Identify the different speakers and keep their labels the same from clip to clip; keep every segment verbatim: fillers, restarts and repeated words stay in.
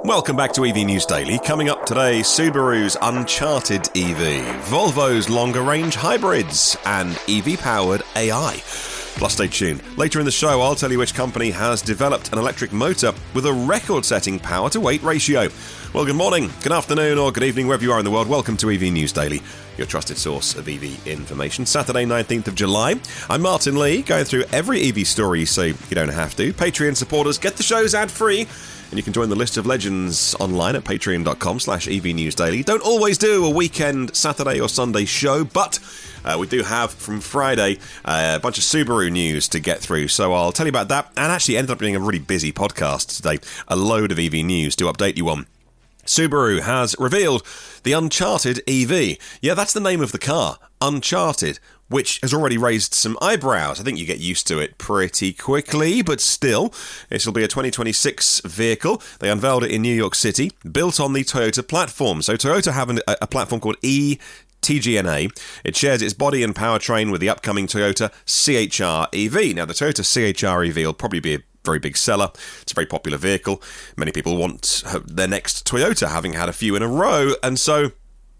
Speaker 1: Welcome back to E V News Daily. Coming up today, Subaru's Uncharted E V, Volvo's longer-range hybrids, and E V-powered A I. Plus, stay tuned. Later in the show, I'll tell you which company has developed an electric motor with a record-setting power-to-weight ratio. Well, good morning, good afternoon, or good evening, wherever you are in the world. Welcome to E V News Daily, your trusted source of E V information. Saturday, nineteenth of July. I'm Martin Lee, going through every E V story so you don't have to. Patreon supporters get the shows ad-free, and you can join the list of legends online at patreon.com slash evnewsdaily. Don't always do a weekend Saturday or Sunday show, but uh, we do have, from Friday, uh, a bunch of Subaru news to get through. So I'll tell you about that, and actually ended up being a really busy podcast today. A load of E V news to update you on. Subaru has revealed the Uncharted E V. Yeah, that's the name of the car, Uncharted, which has already raised some eyebrows. I think you get used to it pretty quickly, but still, it'll be a twenty twenty-six vehicle. They unveiled it in New York City, built on the Toyota platform. So Toyota have an, a, a platform called E T G N A. It shares its body and powertrain with the upcoming Toyota C H R E V. Now, the Toyota C H R E V will probably be a very big seller. It's a very popular vehicle. Many people want their next Toyota, having had a few in a row, and so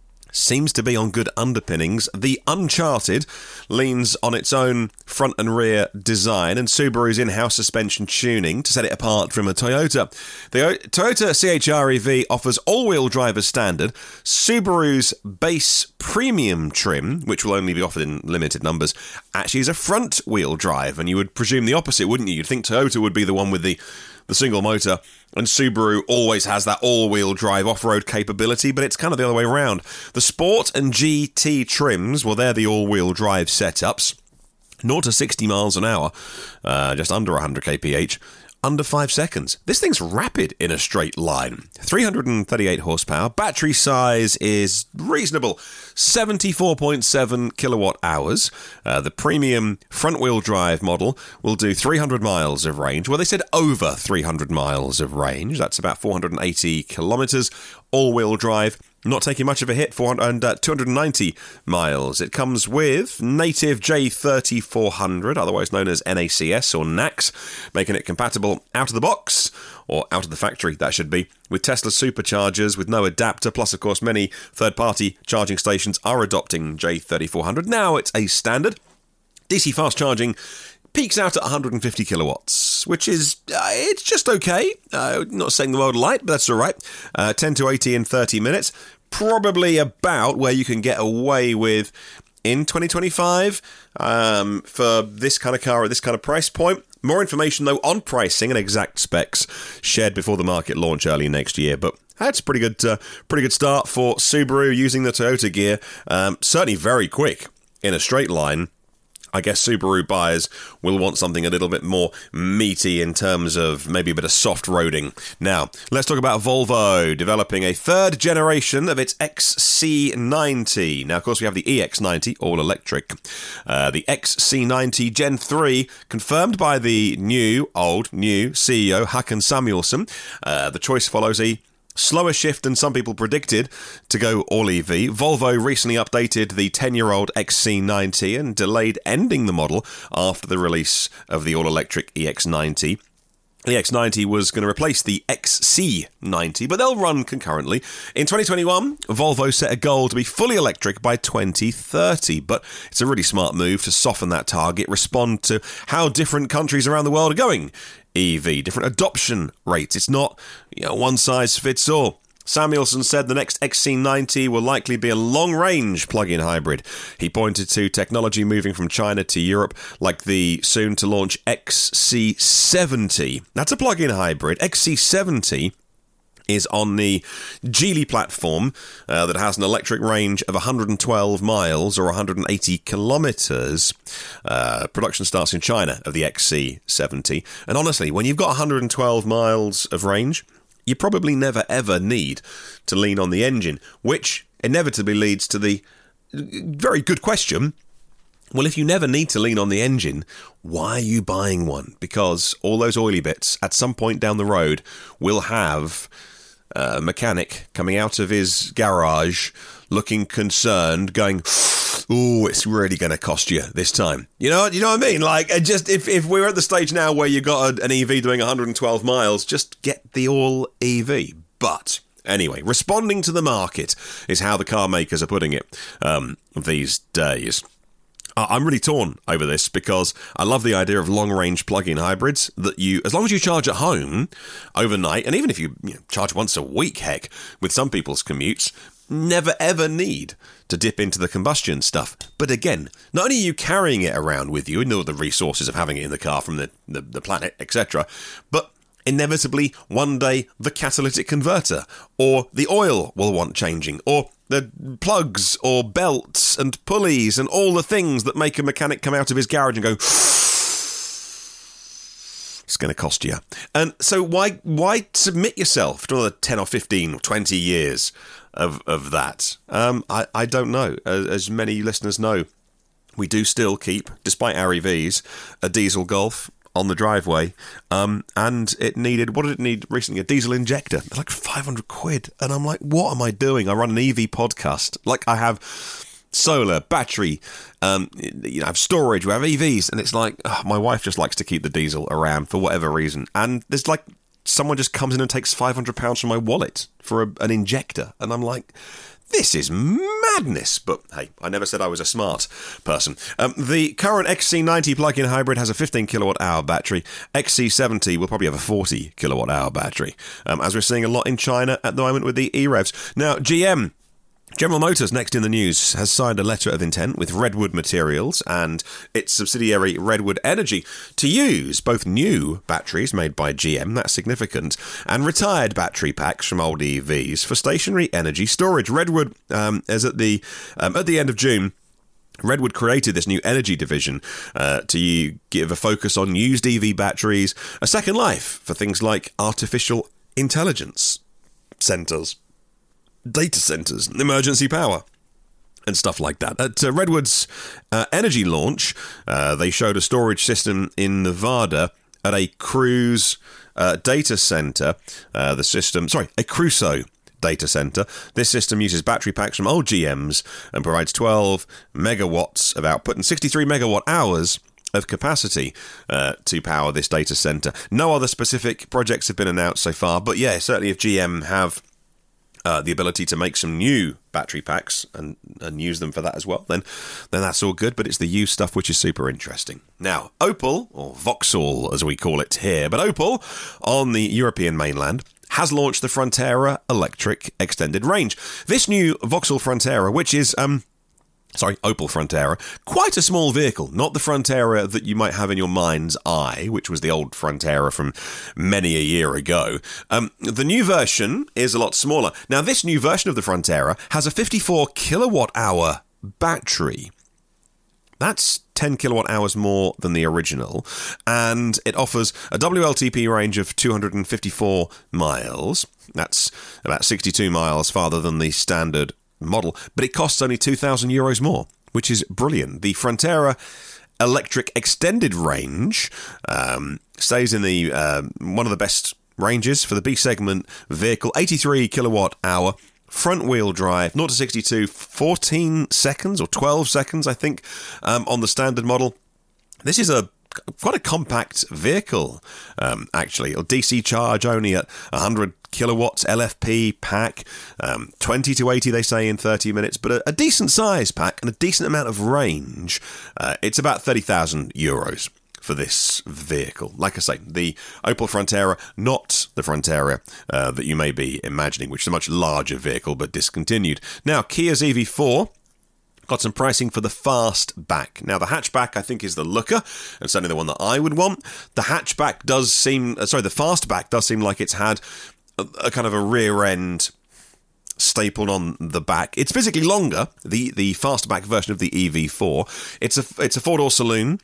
Speaker 1: seems to be on good underpinnings. The Uncharted leans on its own front and rear design and Subaru's in-house suspension tuning to set it apart from a Toyota. The Toyota C H R E V offers all-wheel drive as standard. Subaru's base premium trim, which will only be offered in limited numbers, actually is a front-wheel drive, and you would presume the opposite, wouldn't you? You'd think Toyota would be the one with the the single motor, and Subaru always has that all-wheel drive off-road capability, but it's kind of the other way around. The Sport and G T trims, well, they're the all-wheel drive setups. zero to sixty miles an hour, uh, just under one hundred kilometers per hour, under five seconds. This thing's rapid in a straight line. three hundred thirty-eight horsepower. Battery size is reasonable, seventy-four point seven kilowatt hours. Uh, the premium front-wheel drive model will do three hundred miles of range. Well, they said over three hundred miles of range. That's about four hundred eighty kilometers. All-wheel drive, not taking much of a hit, four hundred, uh, two hundred ninety miles. It comes with native J thirty-four hundred, otherwise known as N A C S or N A C S, making it compatible out of the box, or out of the factory, that should be, with Tesla superchargers with no adapter. Plus, of course, many third-party charging stations are adopting J thirty-four hundred. Now it's a standard. D C fast charging peaks out at one hundred fifty kilowatts, which is, uh, it's just okay. Uh, not setting the world alight, but that's all right. Uh, ten to eighty in thirty minutes. Probably about where you can get away with in twenty twenty-five um, for this kind of car at this kind of price point. More information, though, on pricing and exact specs shared before the market launch early next year. But that's a pretty good, uh, pretty good start for Subaru using the Toyota gear. Um, certainly very quick in a straight line. I guess Subaru buyers will want something a little bit more meaty in terms of maybe a bit of soft roading. Now, let's talk about Volvo developing a third generation of its X C ninety. Now, of course, we have the E X ninety, all electric. Uh, the X C ninety Gen three, confirmed by the new, old, new C E O, Håkan Samuelsson. Uh, the choice follows a slower shift than some people predicted to go all-E V. Volvo recently updated the ten-year-old X C ninety and delayed ending the model after the release of the all-electric E X ninety. The X ninety was going to replace the X C ninety, but they'll run concurrently. In twenty twenty-one, Volvo set a goal to be fully electric by twenty thirty, but it's a really smart move to soften that target, respond to how different countries around the world are going E V, different adoption rates. It's not, you know, one size fits all. Samuelsson said the next X C ninety will likely be a long-range plug-in hybrid. He pointed to technology moving from China to Europe, like the soon-to-launch X C seventy. That's a plug-in hybrid. X C seventy is on the Geely platform uh, that has an electric range of one hundred twelve miles or one hundred eighty kilometres. Uh, production starts in China of the X C seventy. And honestly, when you've got one hundred twelve miles of range, you probably never ever need to lean on the engine, which inevitably leads to the very good question, well, if you never need to lean on the engine, why are you buying one? Because all those oily bits at some point down the road will have a mechanic coming out of his garage looking concerned, going, oh, it's really going to cost you this time. You know, you know what I mean? Like, just if, if we're at the stage now where you got a, an E V doing one hundred twelve miles, just get the all E V. But anyway, responding to the market is how the car makers are putting it um, these days. I'm really torn over this because I love the idea of long-range plug-in hybrids that you, as long as you charge at home overnight, and even if you, you know, charge once a week, heck, with some people's commutes, never ever need to dip into the combustion stuff. But again, not only are you carrying it around with you, and all the resources of having it in the car from the, the, the planet, et cetera, but inevitably one day the catalytic converter or the oil will want changing, or the plugs or belts and pulleys and all the things that make a mechanic come out of his garage and go, it's going to cost you. And so why why submit yourself to another ten or fifteen or twenty years of, of that? Um, I, I don't know. As, as many listeners know, we do still keep, despite our E Vs, a diesel Golf on the driveway, um, and it needed, what did it need recently? A diesel injector. They're like five hundred quid. And I'm like, what am I doing? I run an E V podcast. Like, I have solar, battery, um, you know, I have storage, we have E Vs, and it's like, oh, my wife just likes to keep the diesel around for whatever reason. And there's like, someone just comes in and takes five hundred pounds from my wallet for a, an injector. And I'm like, this is madness. But hey, I never said I was a smart person. Um, the current X C ninety plug-in hybrid has a fifteen kilowatt hour battery. X C seventy will probably have a forty kilowatt hour battery, um, as we're seeing a lot in China at the moment with the E-Revs. Now, G M, General Motors, next in the news, has signed a letter of intent with Redwood Materials and its subsidiary Redwood Energy to use both new batteries made by G M, that's significant, and retired battery packs from old E Vs for stationary energy storage. Redwood um, is at the um, at the end of June. Redwood created this new energy division uh, to give a focus on used E V batteries, a second life for things like artificial intelligence centres, data centres, emergency power, and stuff like that. At uh, Redwood's uh, energy launch, uh, they showed a storage system in Nevada at a Cruise uh, data centre. Uh, the system, sorry, a Crusoe data centre. This system uses battery packs from old G Ms and provides twelve megawatts of output and sixty-three megawatt hours of capacity uh, to power this data centre. No other specific projects have been announced so far, but yeah, certainly if G M have Uh, the ability to make some new battery packs and, and use them for that as well, then then that's all good, but it's the used stuff which is super interesting. Now, Opel, or Vauxhall as we call it here, but Opel on the European mainland has launched the Frontera electric extended range. This new Vauxhall Frontera, which is um Sorry, Opel Frontera. Quite a small vehicle, not the Frontera that you might have in your mind's eye, which was the old Frontera from many a year ago. Um, the new version is a lot smaller. Now, this new version of the Frontera has a fifty-four kilowatt hour battery. That's ten kilowatt hours more than the original, and it offers a W L T P range of two hundred fifty-four miles. That's about sixty-two miles farther than the standard model, but it costs only two thousand euros more, which is brilliant. The Frontera electric extended range um, stays in the uh, one of the best ranges for the B segment vehicle, eighty-three kilowatt hour, front wheel drive, zero to sixty-two, fourteen seconds or twelve seconds, I think, um, on the standard model. This is a quite a compact vehicle, um, actually. It'll D C charge only at one hundred kilowatts L F P pack, um, twenty to eighty they say in thirty minutes, but a, a decent size pack and a decent amount of range. Uh, it's about thirty thousand euros for this vehicle. Like I say, the Opel Frontera, not the Frontera uh, that you may be imagining, which is a much larger vehicle but discontinued. Now, Kia's E V four got some pricing for the Fastback. Now, the hatchback, I think, is the looker, and certainly the one that I would want. The hatchback does seem, uh, sorry, the Fastback does seem like it's had a, a kind of a rear end stapled on the back. It's physically longer, the the Fastback version of the E V four. It's a it's a four-door saloon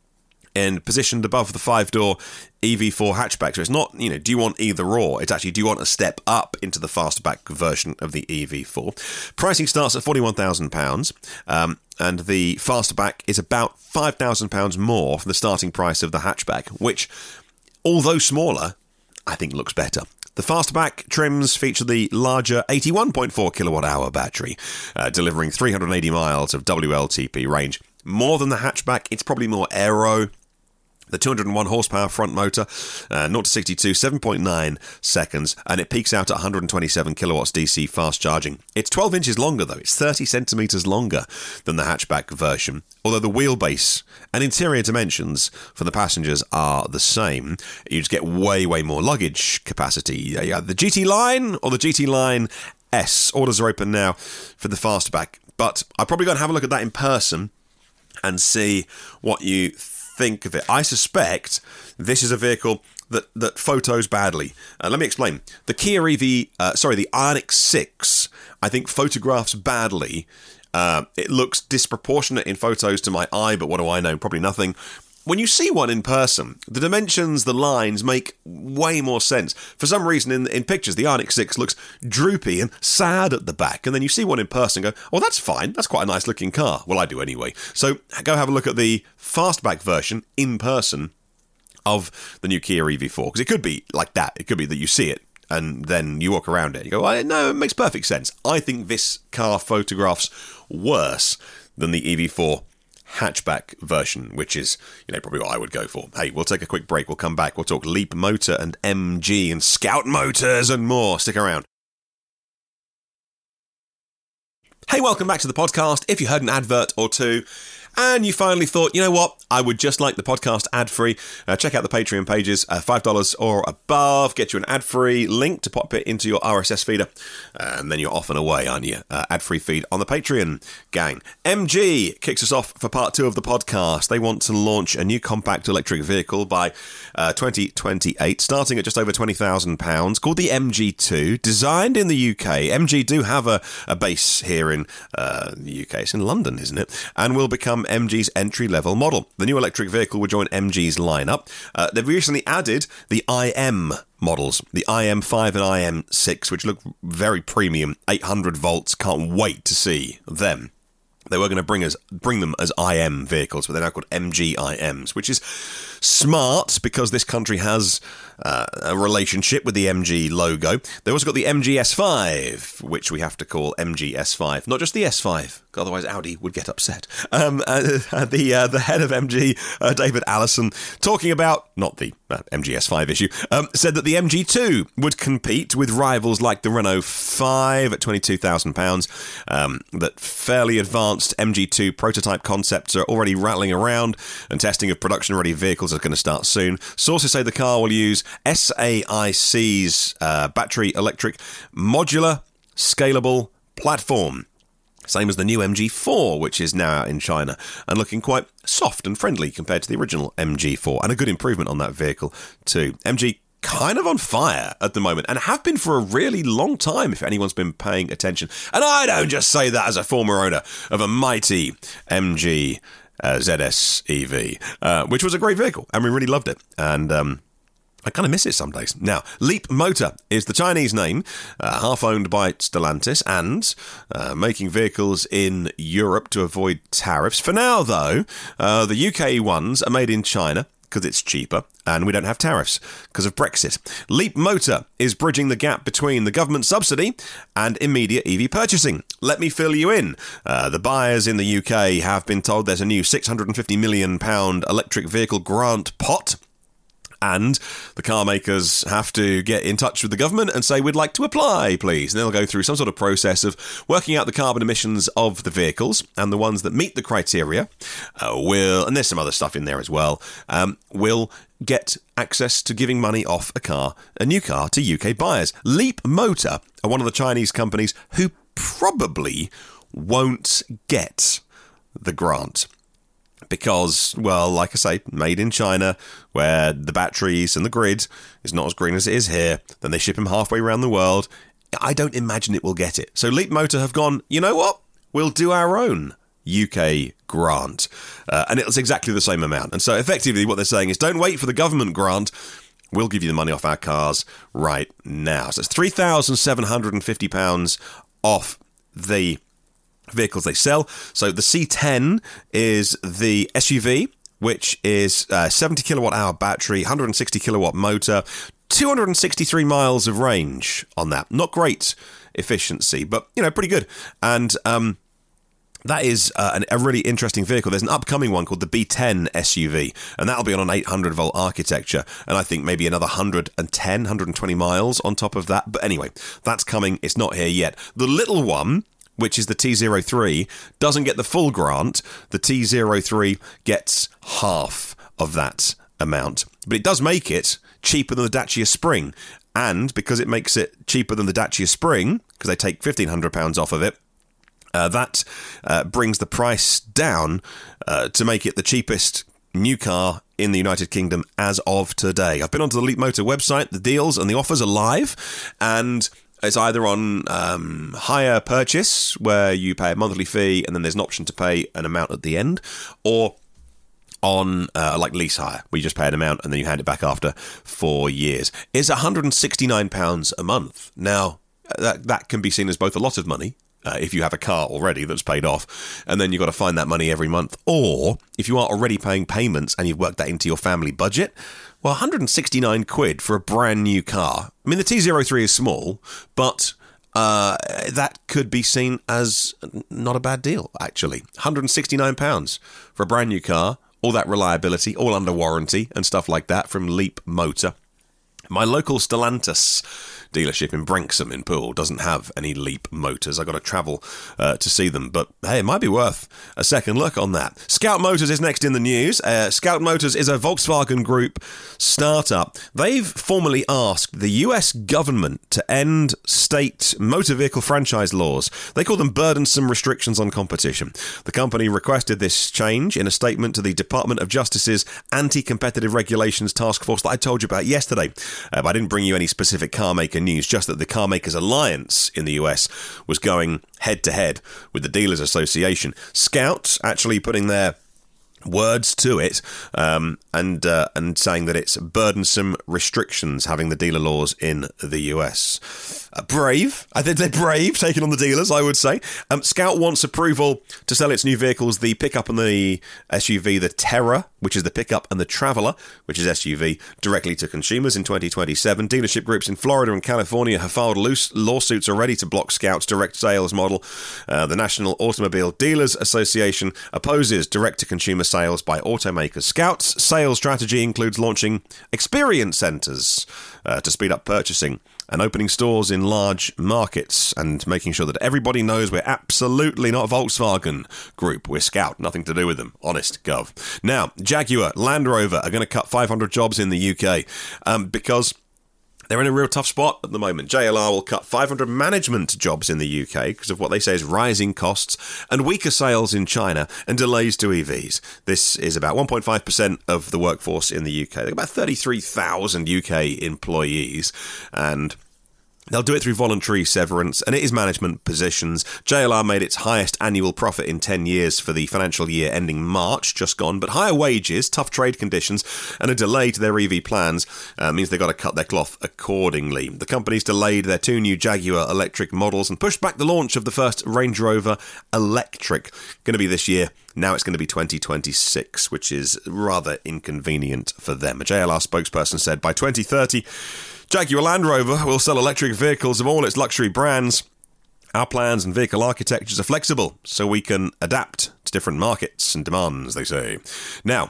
Speaker 1: and positioned above the five-door E V four hatchback. So it's not, you know, do you want either or? It's actually, do you want a step up into the Fastback version of the E V four? Pricing starts at forty-one thousand pounds, um, and the Fastback is about five thousand pounds more for the starting price of the hatchback, which, although smaller, I think looks better. The Fastback trims feature the larger eighty-one point four kilowatt hour battery, uh, delivering three hundred eighty miles of W L T P range. More than the hatchback, it's probably more aero. The two hundred one horsepower front motor, uh, zero to sixty-two, seven point nine seconds, and it peaks out at one hundred twenty-seven kilowatts D C fast charging. It's twelve inches longer, though. It's thirty centimetres longer than the hatchback version, although the wheelbase and interior dimensions for the passengers are the same. You just get way, way more luggage capacity. You have the G T Line or the G T Line S. Orders are open now for the fastback, but I'm probably going to have a look at that in person and see what you think. think of it. I suspect this is a vehicle that, that photos badly. Uh, let me explain. The Kia E V, uh, sorry, the Ioniq six, I think photographs badly. Uh, it looks disproportionate in photos to my eye, but what do I know? Probably nothing. When you see one in person, the dimensions, the lines make way more sense. For some reason, in in pictures, the Ioniq six looks droopy and sad at the back. And then you see one in person and go, oh, that's fine. That's quite a nice looking car. Well, I do anyway. So go have a look at the fastback version in person of the new Kia E V four. Because it could be like that. It could be that you see it and then you walk around it and you go, well, no, it makes perfect sense. I think this car photographs worse than the E V four hatchback version, which is, you know, probably what I would go for. Hey, we'll take a quick break. We'll come back. We'll talk Leap Motor and M G and Scout Motors and more. Stick around. Hey, welcome back to the podcast. If you heard an advert or two and you finally thought, you know what, I would just like the podcast ad-free, uh, check out the Patreon pages, uh, five dollars or above, get you an ad-free link to pop it into your R S S feeder, and then you're off and away, aren't you? Uh, ad-free feed on the Patreon, gang. M G kicks us off for part two of the podcast. They want to launch a new compact electric vehicle by uh, twenty twenty-eight, starting at just over twenty thousand pounds, called the M G two, designed in the U K. M G do have a, a base here in uh, the U K. It's in London, isn't it? And will become M G's entry-level model. The new electric vehicle will join M G's lineup. Uh, they've recently added the I M models, the I M five and I M six, which look very premium, eight hundred volts. Can't wait to see them. They were going to bring us bring them as I M vehicles, but they're now called M G I Ms, which is smart because this country has uh, a relationship with the M G logo. They also got the M G S five, which we have to call M G S five, not just the S five, otherwise Audi would get upset. Um, uh, the uh, the head of M G, uh, David Allison, talking about, not the uh, M G S five issue, um, said that the M G two would compete with rivals like the Renault five at twenty-two thousand pounds, um, that fairly advanced M G two prototype concepts are already rattling around, and testing of production-ready vehicles is going to start soon. Sources say the car will use S A I C's uh, battery electric modular scalable platform. Same as the new M G four, which is now out in China and looking quite soft and friendly compared to the original M G four, and a good improvement on that vehicle too. M G kind of on fire at the moment, and have been for a really long time if anyone's been paying attention. And I don't just say that as a former owner of a mighty M G uh, Z S E V, uh, which was a great vehicle, and we really loved it. And um I kind of miss it some days. Now, Leap Motor is the Chinese name, uh, half owned by Stellantis, and uh, making vehicles in Europe to avoid tariffs. For now, though, uh, the U K ones are made in China because it's cheaper, and we don't have tariffs because of Brexit. Leap Motor is bridging the gap between the government subsidy and immediate E V purchasing. Let me fill you in. Uh, the buyers in the U K have been told there's a new six hundred fifty million pounds electric vehicle grant pot, and the car makers have to get in touch with the government and say, we'd like to apply, please. And they'll go through some sort of process of working out the carbon emissions of the vehicles, and the ones that meet the criteria uh, will, and there's some other stuff in there as well, um, will get access to giving money off a car, a new car, to U K buyers. Leap Motor are one of the Chinese companies who probably won't get the grant. Because, well, like I say, made in China, where the batteries and the grid is not as green as it is here, then they ship them halfway around the world. I don't imagine it will get it. So Leap Motor have gone, you know what? We'll do our own U K grant. Uh, and it's exactly the same amount. And so effectively what they're saying is, don't wait for the government grant. We'll give you the money off our cars right now. So it's three thousand seven hundred fifty pounds off the vehicles they sell. So the C ten is the S U V, which is a seventy kilowatt hour battery, one hundred sixty kilowatt motor, two hundred sixty-three miles of range on that. Not great efficiency, but, you know, pretty good. And um, That is uh, an, a really interesting vehicle. There's an upcoming one called the B ten S U V, and that'll be on an eight hundred volt architecture, and I think maybe another one hundred ten, one hundred twenty miles on top of that. But anyway, that's coming. It's not here yet. The little one, which is the T zero three, doesn't get the full grant. The T zero three gets half of that amount. But it does make it cheaper than the Dacia Spring. And because it makes it cheaper than the Dacia Spring, because they take fifteen hundred pounds off of it, Uh, that uh, brings the price down uh, to make it the cheapest new car in the United Kingdom as of today. I've been onto the Leapmotor website. The deals and the offers are live, and it's either on um, hire purchase, where you pay a monthly fee and then there's an option to pay an amount at the end, or on uh, like lease hire, where you just pay an amount and then you hand it back after four years. It's one hundred sixty-nine pounds a month. Now, that, that can be seen as both a lot of money, Uh, if you have a car already that's paid off, and then you've got to find that money every month. Or if you are already paying payments and you've worked that into your family budget, well, one hundred sixty-nine quid for a brand new car. I mean, the T zero three is small, but uh, that could be seen as not a bad deal, actually. one hundred sixty-nine pounds for a brand new car, all that reliability, all under warranty and stuff like that from Leapmotor. My local Stellantis dealership in Branksome in Poole doesn't have any Leap motors. I've got to travel uh, to see them, but hey, it might be worth a second look on that. Scout Motors is next in the news. Uh, Scout Motors is a Volkswagen Group startup. They've formally asked the U S government to end state motor vehicle franchise laws. They call them burdensome restrictions on competition. The company requested this change in a statement to the Department of Justice's Anti-Competitive Regulations Task Force that I told you about yesterday. Uh, but I didn't bring you any specific car maker news, just that the Car Makers Alliance in the U S was going head-to-head with the Dealers Association. Scout actually putting their words to it um, and uh, and saying that it's burdensome restrictions having the dealer laws in the U S. Uh, brave. I think they're brave, taking on the dealers, I would say. Um, Scout wants approval to sell its new vehicles, the pickup and the S U V, the Terra, which is the pickup, and the Traveller, which is S U V, directly to consumers in twenty twenty-seven. Dealership groups in Florida and California have filed loose lawsuits already to block Scout's direct sales model. Uh, the National Automobile Dealers Association opposes direct-to-consumer sales by automakers. Scout's sales strategy includes launching experience centres uh, to speed up purchasing and opening stores in large markets and making sure that everybody knows we're absolutely not Volkswagen Group. We're Scout. Nothing to do with them. Honest gov. Now, Jaguar, Land Rover are going to cut five hundred jobs in the U K um, because they're in a real tough spot at the moment. J L R will cut five hundred management jobs in the U K because of what they say is rising costs and weaker sales in China and delays to E Vs. This is about one point five percent of the workforce in the U K. They've got about thirty-three thousand U K employees, and they'll do it through voluntary severance, and it is management positions. J L R made its highest annual profit in ten years for the financial year ending March, just gone, but higher wages, tough trade conditions, and a delay to their E V plans uh, means they've got to cut their cloth accordingly. The company's delayed their two new Jaguar electric models and pushed back the launch of the first Range Rover Electric. Going to be this year. Now it's going to be twenty twenty-six, which is rather inconvenient for them. A J L R spokesperson said by twenty thirty, Jaguar Land Rover will sell electric vehicles of all its luxury brands. Our plans and vehicle architectures are flexible, so we can adapt to different markets and demands, they say. Now,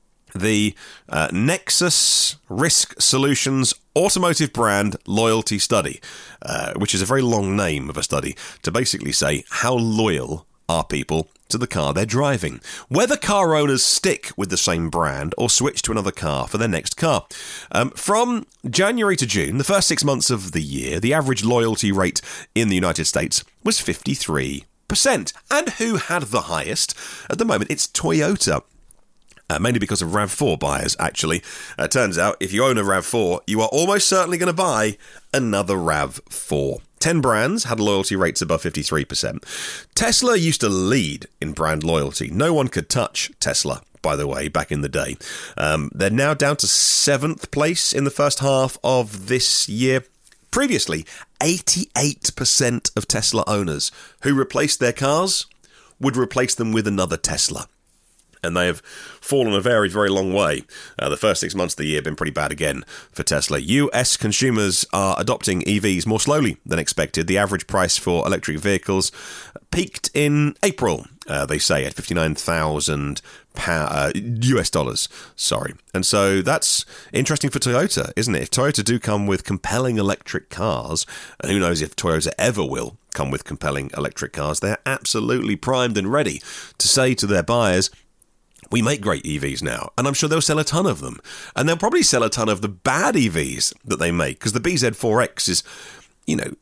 Speaker 1: the uh, Nexus Risk Solutions Automotive Brand Loyalty Study, uh, which is a very long name of a study, to basically say how loyal are people to the car they're driving, whether car owners stick with the same brand or switch to another car for their next car. Um, from January to June, the first six months of the year, the average loyalty rate in the United States was fifty-three percent. And who had the highest? At the moment, it's Toyota. Uh, mainly because of RAV four buyers, actually. Uh, turns out, if you own a RAV four, you are almost certainly going to buy another RAV four. Ten brands had loyalty rates above fifty-three percent. Tesla used to lead in brand loyalty. No one could touch Tesla, by the way, back in the day. Um, they're now down to seventh place in the first half of this year. Previously, eighty-eight percent of Tesla owners who replaced their cars would replace them with another Tesla. and they have fallen a very, very long way. Uh, the first six months of the year have been pretty bad again for Tesla. U S consumers are adopting E Vs more slowly than expected. The average price for electric vehicles peaked in April, uh, they say, at fifty-nine thousand uh, U S dollars. Sorry. And so that's interesting for Toyota, isn't it? If Toyota do come with compelling electric cars, and who knows if Toyota ever will come with compelling electric cars, they're absolutely primed and ready to say to their buyers, we make great E Vs now, and I'm sure they'll sell a ton of them. And they'll probably sell a ton of the bad E Vs that they make, because the B Z four X is, you know,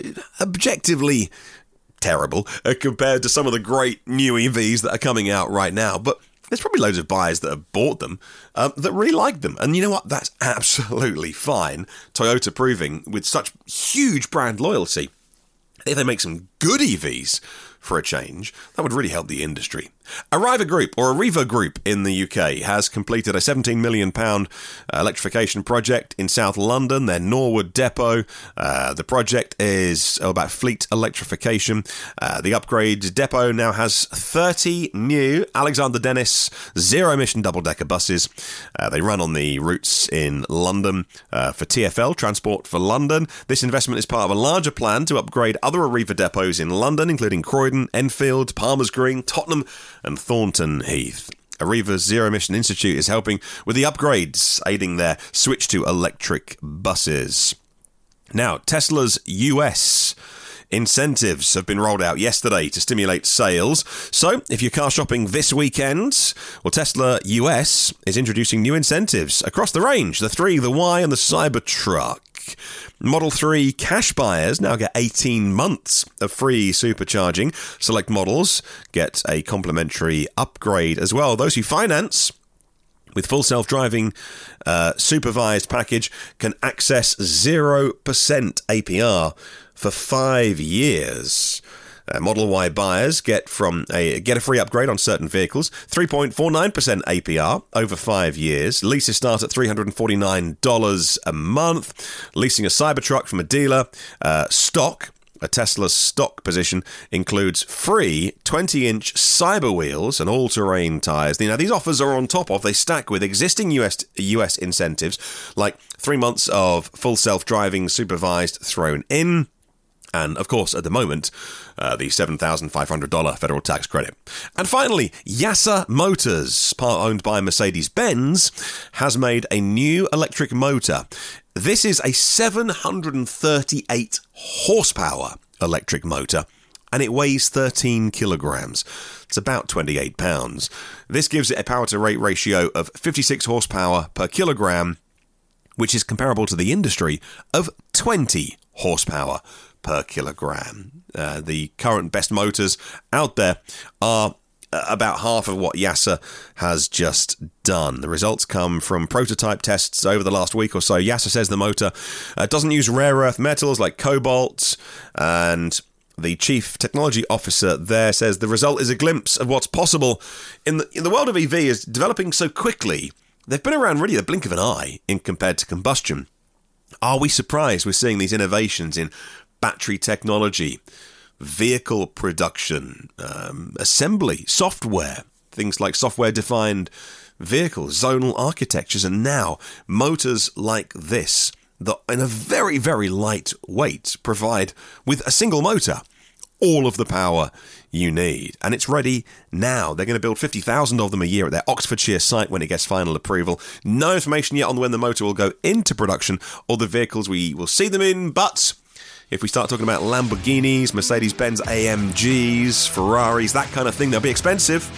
Speaker 1: objectively terrible uh, compared to some of the great new E Vs that are coming out right now. But there's probably loads of buyers that have bought them um, that really like them. And you know what? That's absolutely fine. Toyota proving with such huge brand loyalty, if they make some good E Vs for a change, that would really help the industry. Arriva Group, or Arriva Group in the U K, has completed a seventeen million pounds electrification project in South London, their Norwood depot. Uh, the project is about fleet electrification. Uh, the upgrade depot now has thirty new Alexander Dennis zero-emission double-decker buses. Uh, they run on the routes in London uh, for T F L, Transport for London. This investment is part of a larger plan to upgrade other Arriva depots in London, including Croydon, Enfield, Palmer's Green, Tottenham, and Thornton Heath. Arriva's Zero Emission Institute is helping with the upgrades, aiding their switch to electric buses. Now, Tesla's U S incentives have been rolled out yesterday to stimulate sales. So, if you're car shopping this weekend, well, Tesla U S is introducing new incentives across the range, the three, the Y, and the Cybertruck. Model three cash buyers now get eighteen months of free supercharging. Select models get a complimentary upgrade as well. Those who finance with full self-driving uh, supervised package can access zero percent A P R for five years. Uh, Model Y buyers get from a get a free upgrade on certain vehicles, three point four nine percent A P R over five years. Leases start at three hundred forty-nine dollars a month. Leasing a Cybertruck from a dealer, uh, stock, a Tesla stock position, includes free twenty-inch Cyber wheels and all-terrain tyres. Now, these offers are on top of, they stack with existing U S U S incentives, like three months of full self-driving supervised thrown in. And, of course, at the moment, uh, the seven thousand five hundred dollars federal tax credit. And finally, YASA Motors, part owned by Mercedes-Benz, has made a new electric motor. This is a seven hundred thirty-eight horsepower electric motor, and it weighs thirteen kilograms. It's about twenty-eight pounds. This gives it a power-to-weight ratio of fifty-six horsepower per kilogram, which is comparable to the industry of twenty horsepower per kilogram. Uh, the current best motors out there are about half of what YASA has just done. The results come from prototype tests over the last week or so. YASA says the motor uh, doesn't use rare earth metals like cobalt, and the chief technology officer there says the result is a glimpse of what's possible in the, in the world of E V is developing so quickly. They've been around really the blink of an eye in compared to combustion. Are we surprised we're seeing these innovations in battery technology, vehicle production, um, assembly, software, things like software-defined vehicles, zonal architectures, and now motors like this that in a very, very light weight provide, with a single motor, all of the power you need. And it's ready now. They're going to build fifty thousand of them a year at their Oxfordshire site when it gets final approval. No information yet on when the motor will go into production or the vehicles we will see them in, but if we start talking about Lamborghinis, Mercedes-Benz A M Gs, Ferraris, that kind of thing, they'll be expensive,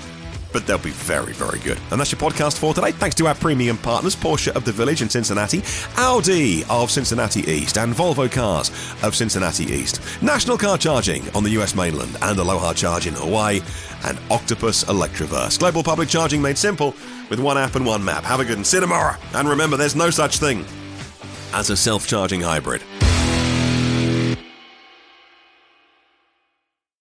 Speaker 1: but they'll be very, very good. And that's your podcast for today. Thanks to our premium partners, Porsche of the Village in Cincinnati, Audi of Cincinnati East, and Volvo Cars of Cincinnati East. National Car Charging on the U S mainland, and Aloha Charge in Hawaii, and Octopus Electroverse. Global public charging made simple with one app and one map. Have a good one. See you tomorrow. And remember, there's no such thing as a self-charging hybrid.